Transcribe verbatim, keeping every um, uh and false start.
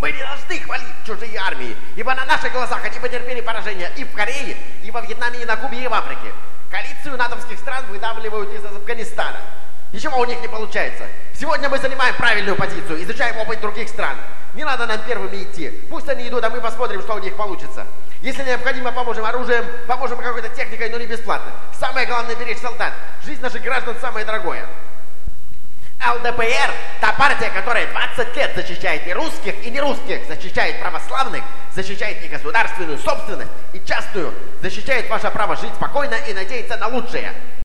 Мы не должны хвалить чужие армии, ибо на наших глазах они потерпели поражение и в Корее, и во Вьетнаме, и на Кубе, и в Африке. Коалицию натовских стран выдавливают из Афганистана. Ничего у них не получается. Сегодня мы занимаем правильную позицию, изучаем опыт других стран. Не надо нам первыми идти. Пусть они идут, а мы посмотрим, что у них получится. Если необходимо, поможем оружием, поможем какой-то техникой, но не бесплатно. Самое главное — беречь солдат. Жизнь наших граждан самое дорогое. ЛДПР – та партия, которая двадцать лет защищает и русских, и нерусских, защищает православных, защищает и государственную собственность, и частную, защищает ваше право жить спокойно и надеяться на лучшее.